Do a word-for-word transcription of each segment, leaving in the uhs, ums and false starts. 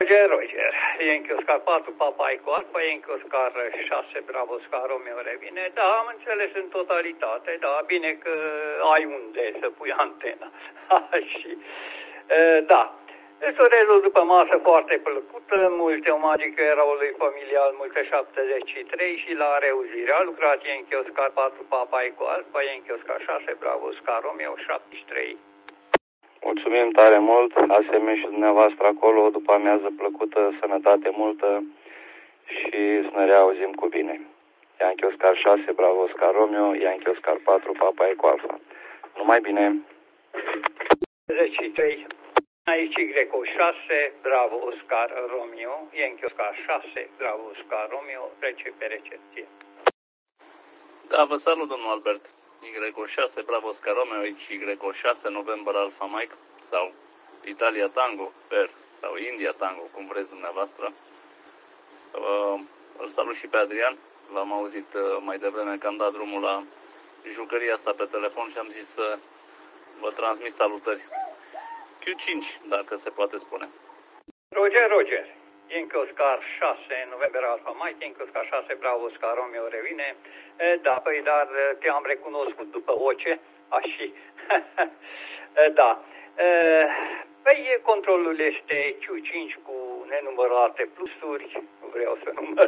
Roger, Roger, Yankee Oscar patru, Papa Eco Alpha, Yankee Oscar șase, Bravo Oscar Romeo revine. Da, am înțeles în totalitate, da, bine că ai unde să pui antena. Și, da, Sorezul după masă foarte plăcută, multe omagică eroului familial, multe șaptezeci și trei și la reuzire. A lucrat Yankee Oscar patru, Papa Eco Alpha, Yankee Oscar șase, Bravo Oscar Romeo șaptezeci și trei. Mulțumim tare mult, asemenea și dumneavoastră acolo, după amiază plăcută, sănătate multă și să ne reauzim cu bine. Yankee Oscar șase, Bravo Oscar Romeo, Yankee Oscar patru, Papa Eco Alpha. Numai bine! șaptezeci și trei. Aici Y șase, Bravo Oscar Romeo, Yankee Oscar șase, Bravo Oscar Romeo, trece pe recepție. Da, vă salut, domnul Albert. Y șase, Bravo Oscar Romeo, aici Y șase, November Alpha Mike, sau Italia Tango, per, sau India Tango, cum vreți dumneavoastră. Uh, îl salut și pe Adrian. V-am auzit uh, mai devreme că am dat drumul la jucăria asta pe telefon și am zis să vă transmit salutări. Q cinci, dacă se poate spune. Roger, Roger. Yankee Oscar șase, November Alpha Mike, Yankee Oscar șase, Bravo Oscar Romeo revine. E, da, păi, dar te-am recunoscut după voce. Așa. Da. E, păi, controlul este Q cinci cu nenumărate plusuri. Nu vreau să număr.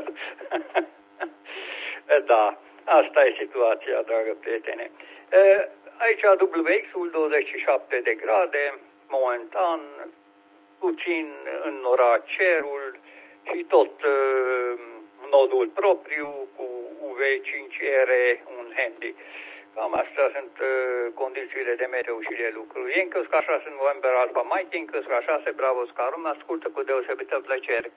Da, asta e situația, dragă prietene. E, aici W X-ul douăzeci și șapte de grade, momentan, puțin înnorat cerul și tot uh, nodul propriu cu U V cinci R, un handy. Cam astea sunt uh, condițiile de meteo și de lucru. Yankee Oscar șase, November Alpha Mike, Yankee Oscar șase, Bravo Oscar Romeo, ascultă cu deosebită plăcere.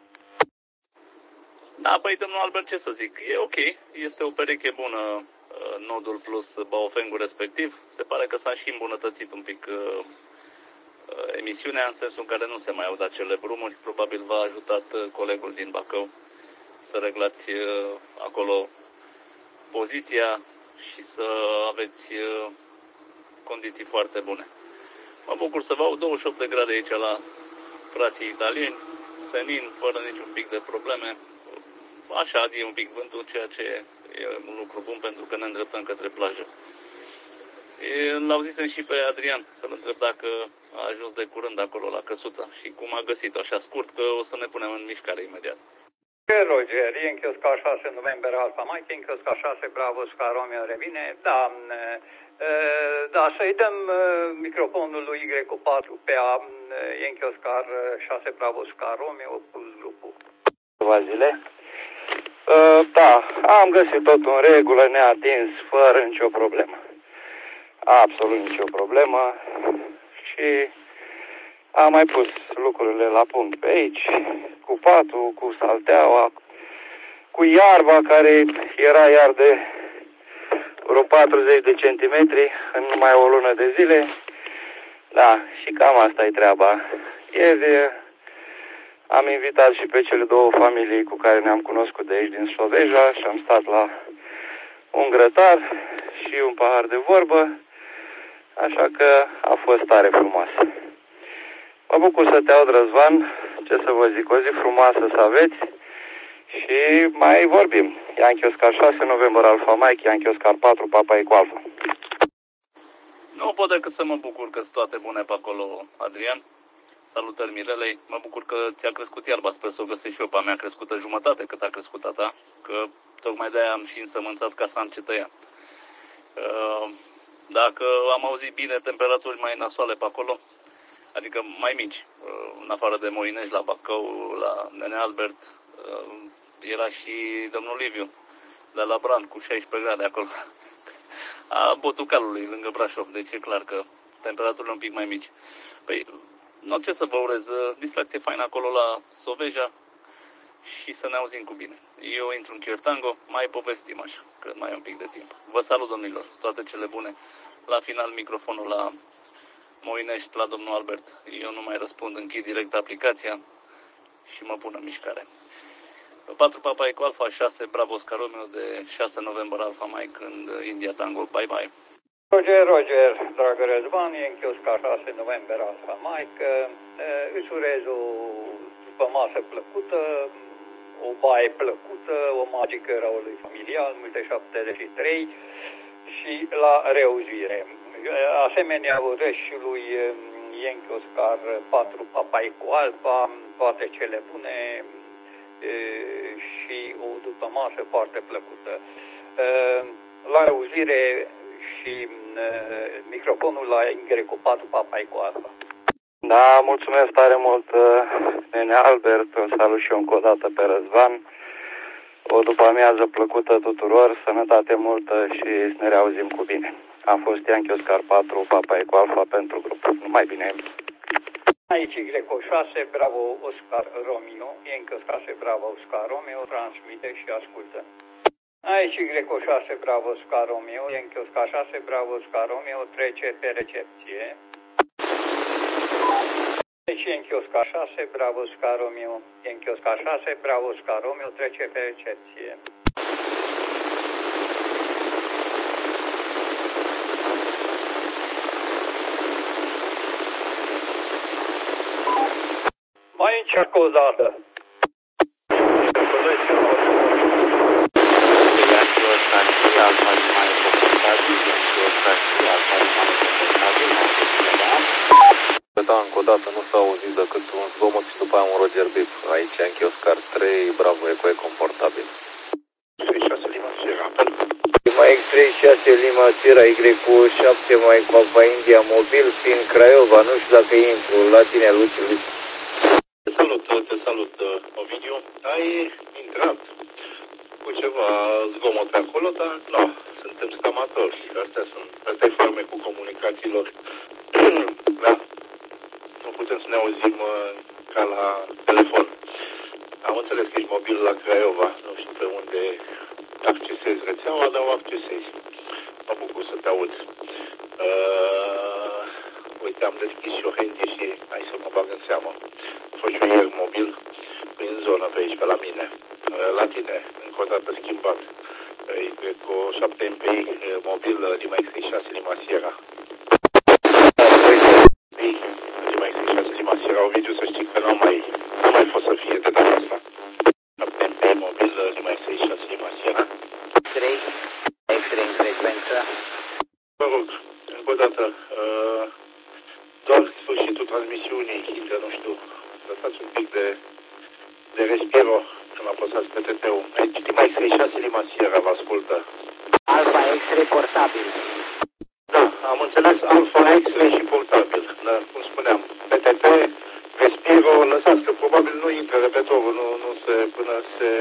Da, păi, domnul Albert, ce să zic, e ok, este o pereche bună, uh, nodul plus baofengul respectiv. Se pare că s-a și îmbunătățit un pic uh, emisiunea, în sensul în care nu se mai aud acele brumuri. Probabil v-a ajutat colegul din Bacău să reglați acolo poziția și să aveți condiții foarte bune. Mă bucur să vă aud, douăzeci și opt de grade aici la frații italieni, senin, fără niciun pic de probleme. Așa adie un pic vântul, ceea ce e un lucru bun pentru că ne îndreptăm către plajă. L-auzisem și pe Adrian, să-l întreb dacă a ajuns de curând acolo la căsuța și cum a găsit-o, așa scurt, că o să ne punem în mișcare imediat. Roger, Yankee Oscar șase, November Alpha Mike, Yankee Oscar șase, Bravo Oscar Romeo revine. Da, da, să-i dăm microfonul lui Y patru pe a Yankee Oscar șase, Bravo Oscar Romeo plus grupul. Câteva zile. Da, am găsit tot în regulă, neatins, fără nicio problemă. Absolut nicio problemă și am mai pus lucrurile la punct pe aici, cu patul, cu salteaua, cu iarba care era iar de vreo patruzeci de centimetri în numai o lună de zile. Da, și cam asta e treaba. Ieri am invitat și pe cele două familii cu care ne-am cunoscut de aici din Soveja și am stat la un grătar și un pahar de vorbă. Așa că a fost tare frumoasă. Mă bucur să te aud, Răzvan, ce să vă zic, o zi frumoasă să aveți și mai vorbim. Yankee Oscar șase, November Alpha Mike, Yankee Oscar patru, Papa Eco Alpha. Nu pot decât să mă bucur că sunt toate bune pe acolo, Adrian. Salutări Mirelei. Mă bucur că ți-a crescut iarba, sper să o găsești și eu. Pe a mea a crescută jumătate cât a crescut a ta, că tocmai de-aia am și însămânțat ca să am ce tăia. Uh, Dacă am auzit bine, temperaturi mai nasoale pe acolo, adică mai mici, în afară de Moinești, la Bacău, la Nene Albert, era și domnul Liviu, de la Brand, cu șaisprezece grade acolo, a Botucalului, lângă Brașov, deci e clar că temperaturile un pic mai mici. Păi, nu, ce să vă urez, distracție faină acolo la Soveja și să ne auzim cu bine. Eu intru în Chiertango, mai povestim așa, că mai e un pic de timp. Vă salut, domnilor, toate cele bune. La final, microfonul la Moinești, la domnul Albert. Eu nu mai răspund, închid direct aplicația și mă pun în mișcare. patru Papa Eco Alpha șase, Bravo Oscar Romeo de șase November Alpha Mike în India Tango. Bye bye. Roger, Roger, dragă Răzvan, Yankee Oscar șase, November Alpha Mike. Îți urez o după masă plăcută, o baie plăcută, o magică raului familial, multe șaptezeci și trei și la reauzire. Asemenea, urez și lui Ienchi Oscar patru papai cu alba, toate cele bune și o după masă foarte plăcută. La reauzire și microfonul la Ingre cu patru papai cu alba. Da, mulțumesc tare mult, nene Albert, îl salut și eu încă o dată pe Răzvan. O după amiază plăcută tuturor, sănătate multă și să ne reauzim cu bine. Am fost Ianchi Oscar patru, Papa Eco Alfa pentru grup. Numai bine! Aici Greco șase, Bravo Oscar Romeo, Ianchi Oscar șase, Bravo Oscar Romeo, transmite și ascultă. Aici Greco șase, Bravo Oscar Romeo, Ianchi Oscar șase, Bravo Oscar Romeo, trece pe recepție. Deci Ianchi Oscar șase, Bravo Oscar Romeo, Ianchi Oscar șase, Bravo Oscar Romeo, trece pe recepție. Mai încerc o dată. Da, încă o dată nu s-a auzit decât un zgomot și după aia un Roger Bip. Aici Ianchi Oscar trei, Bravo Eco e confortabil. trei șase Lima Sierra, Lima X trei șase Lima Sierra, Y șapte mai Papa India mobil, fiind Craiova, nu știu dacă intru, la tine, Luci, Luci. Te salut, te salut, Ovidiu. Ai intrat cu ceva zgomot pe acolo, dar nu, suntem scamatori. Astea sunt, asta e farmecul comunicațiilor. Da. Nu putem să ne auzim uh, ca la telefon. Am înțeles că ești mobil la Craiova. Nu știu pe unde accesezi rețeaua, dar o accesezi. Mă bucur să te aud. Uh, uite, am deschis și o handy și hai să mă bag în seamă. Am fost și eu ieri mobil prin zonă pe aici, pe la mine. Uh, la tine, încă o dată schimbat. Uh, cred că o șapte M P I uh, mobil uh, Lima X șase Lima Sierra. Lima X șase Lima Sierra, Ovidiu, să știi că n-am mai, n-am mai fost să fie de data asta. șapte M P I mobil Lima X șase Lima Sierra. trei, X trei în frecvență. Mă rog, încă o dată, uh, doar sfârșitul transmisiunii, Hitler, nu știu, lăsați un pic de, de respiro când apăsați pe T T-ul. Aici Lima X șase Lima Sierra vă ascultă. Alfa X-ray portabil. Da, am înțeles Alfa X-ray și portabil. Da, cum spuneam, P T T, respiro, lăsați că probabil nu intră repetorul, nu, nu se, până se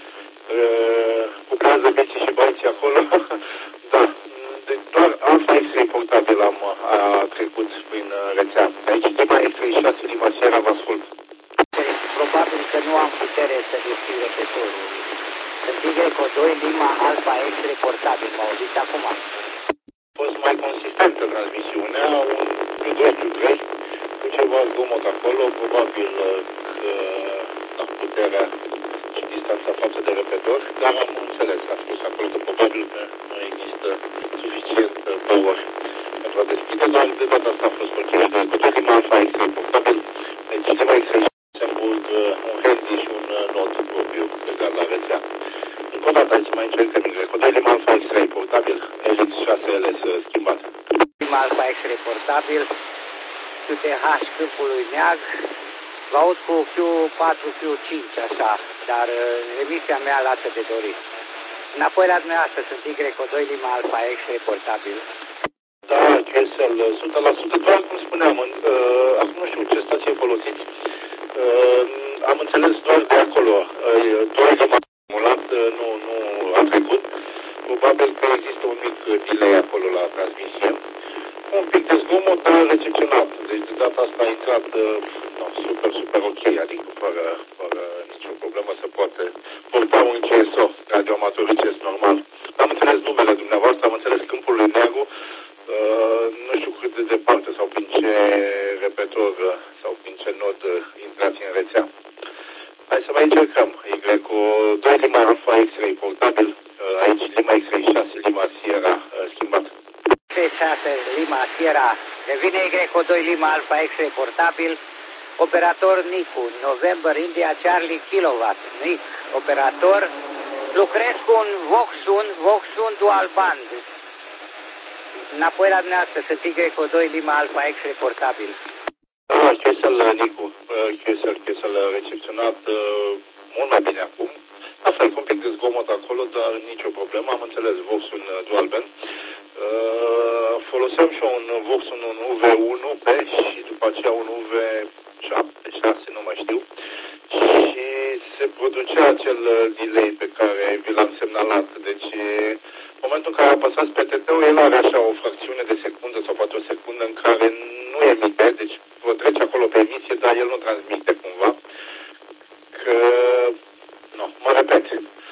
uh, cupează biții și baiții acolo. Da, deci doar Alfa X-ray portabil am a trecut prin rețea. Aici Lima X șase Lima Sierra vă ascult. Probabil că nu am putere să descriu repetorul. Sunt Y doi Lima Alfa X-ray portabil, mă auziți acum? A fost mai consistentă transmisiunea, un doi trei, cu ceva zgomot acolo, probabil că la puterea și distanța față de repetor, dar am înțeles, am spus acolo că probabil că nu există suficient power pentru a deschide, dar de data asta a fost ok. Cu tot Lima Alfa X-ray portabil, deci Lima X-ray Luxemburg, un handy și un not propriu legat la rețea. Încă o dată, aici mai încercăm Y, cu doi Lima Alfa X-ray portabil, L X șase L S schimbat. Lima Alfa X-ray portabil, Q T H câmpului neag, vă aud cu Q patru, Q cinci, așa, dar uh, emisia mea lasă de dorit. Înapoi la dumneavoastră, sunt Y doi Lima Alfa X-ray portabil. Da, Q S L, o sută la sută, doar cum spuneam, uh, acum nu știu ce stație folosiți, uh, am înțeles doar de acolo, uh, doar că m-a acumulat, uh, nu, nu a trecut, probabil că există un mic delay acolo la transmisie, un pic de zgomot, dar recepționat, deci de data asta a intrat uh, no, super, super ok, adică fără, fără nicio problemă se poate porta un C S O, radioamatoricesc normal. Am înțeles numele dumneavoastră, am înțeles câmpul lui Neagu, Uh, nu știu cât de departe sau prin ce repetor uh, sau prin ce nod uh, intrați în rețea. Hai să mai încercăm. Y doi Lima Alfa X-ray portabil, uh, aici Lima X-ray șase Lima Sierra uh, schimbat. X șase Lima Sierra, devine Y doi Lima Alfa X-ray portabil, operator Nicu, November India Charlie Kilowatt, Nic, operator, lucrez cu un Voxun, Voxun dual band. Înapoi la dumneavoastră, sunt Y cu doi Lima Alpha X reportabil. Da, Chesel, Nicu, Chesel, Chesel recepționat uh, mult mai bine acum. La fel, un pic de zgomot acolo, dar nicio problemă, am înțeles Voxun dual band. Uh, foloseam și un Voxun, un U V unu P și după aceea un U V șapte, șase, nu mai știu. Și se producea acel delay pe care vi l-am semnalat. Deci, în momentul în care apăsați pe T T-ul, el are așa o fracțiune de secundă sau poate o secundă în care nu emite, deci vă trece acolo pe emisie, dar el nu transmite cumva. Că, nu, mă repet,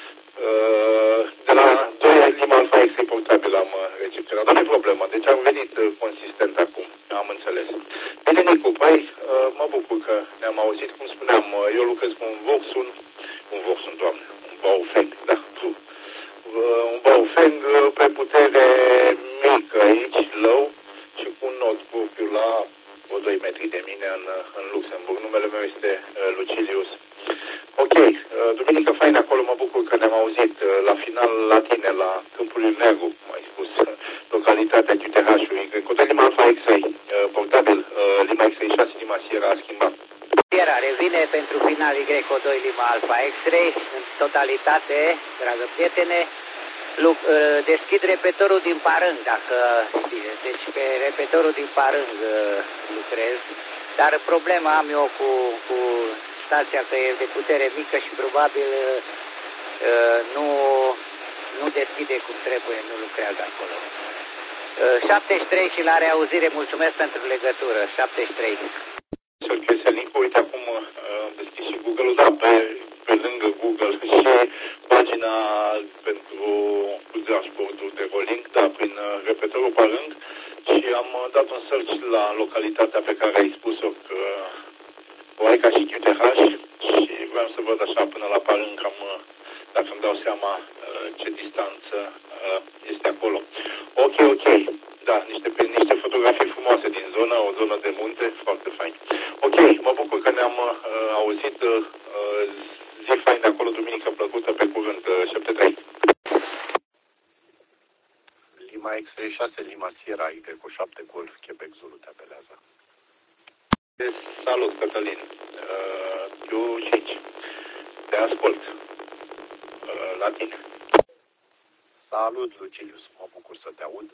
de la doi Lima Alpha X portabil am recepționat, dar nu e problemă, deci am venit consistent acum, am înțeles. Bine, Nicu, păi, mă bucur că ne-am auzit, cum spuneam, eu lucrez cu un Voxun, un Voxun, doamne, un Baofeng, da, un Baofeng pe putere mică aici, low, și cu un notebook la o doi metri de mine în, în Luxemburg. Numele meu este uh, Lucilius. Ok, uh, duminică fain acolo, mă bucur că ne-am auzit uh, la final la tine, la Câmpul Negru, cum ai spus, uh, localitatea Q T H-ului. Cu Lima Alpha X-Ray, uh, portabil, uh, Lima X-Ray șase, Lima Sierra a schimbat. Sierra revine pentru final Y cu doi Lima Alpha X-Ray, în totalitate, dragă prietene. Deschid repetorul din Parâng, dacă știți. Deci pe repetorul din Parâng lucrez. Dar problema am eu cu, cu stația că e de putere mică și probabil nu, nu deschide cum trebuie, nu lucrează acolo. șaptezeci și trei și la reauzire, mulțumesc pentru legătură. șaptezeci și trei. Nicu, uite acum am deschis și Google-ul, da, pe, pe lângă Google și pagina pentru dashboard-ul de rolling, da, prin repetorul Parâng și am dat un search la localitatea pe care ai spus-o, că o ai ca și Q T H și vreau să văd așa până la Parâng, cam, dacă îmi dau seama ce distanță este acolo. Ok, ok, da, niște, niște fotografii frumoase din zonă, o zonă de munte, foarte fain. Ok, mă bucur că ne-am uh, auzit, uh, zi fain de acolo, duminică plăcută, pe curând, uh, șapte trei. Lima X-Ray șase, Lima Sierra, Y cu șapte, Golf, Quebec, Zulu, te apelează. Salut, Cătălin, uh, Q cinci, te ascult, uh, la tine. Salut, Lucilius, mă bucur să te aud.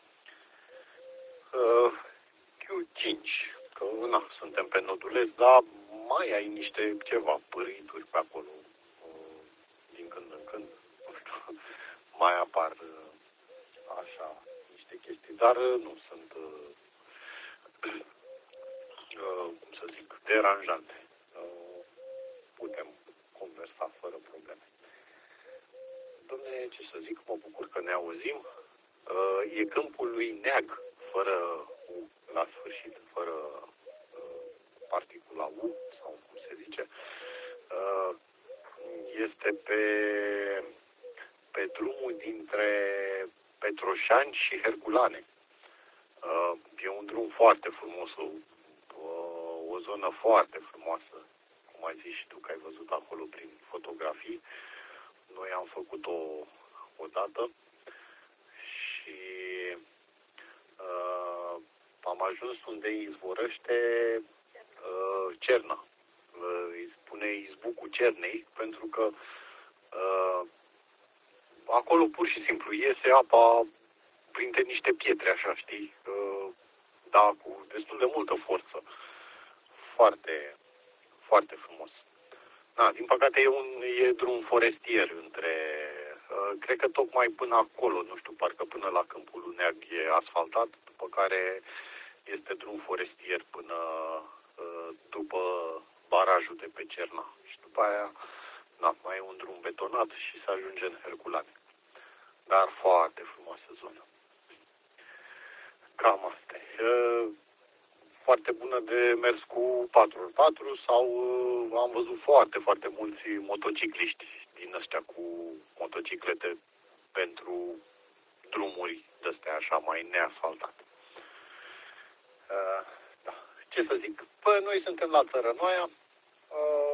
Uh, Q cinci, că na, suntem pe nodulez, dar mai ai niște ceva pârâituri pe acolo, uh, din când în când, nu știu, mai apar uh, așa niște chestii, dar uh, nu sunt, uh, uh, cum să zic, deranjante. Uh, putem conversa fără probleme. Dom'le, ce să zic, mă bucur că ne auzim. Uh, e câmpul lui Neag, fără U la sfârșit, fără uh, particula U, sau cum se zice. Uh, este pe, pe drumul dintre Petroșani și Herculane. Uh, e un drum foarte frumos, o, uh, o zonă foarte frumoasă, cum ai zis și tu că ai văzut acolo prin fotografii. Noi am făcut-o odată și uh, am ajuns unde izvorăște uh, Cerna. Uh, îi spune izbucul Cernei, pentru că uh, acolo pur și simplu iese apa printre niște pietre, așa, știi? Uh, da, cu destul de multă forță. Foarte, foarte frumos. Da, din păcate e un e drum forestier între, uh, cred că tocmai până acolo, nu știu, parcă până la Câmpul lui Neag e asfaltat, după care este drum forestier până uh, după barajul de pe Cerna. Și după aia, da, mai e un drum betonat și se ajunge în Herculane. Dar foarte frumoasă zonă. Cam asta e. Uh, foarte bună de mers cu patru pe patru sau uh, am văzut foarte, foarte mulți motocicliști din ăștia cu motociclete pentru drumuri de-astea așa mai neasfaltate. Uh, da. ce să zic, păi noi suntem la Țărănoaia, uh,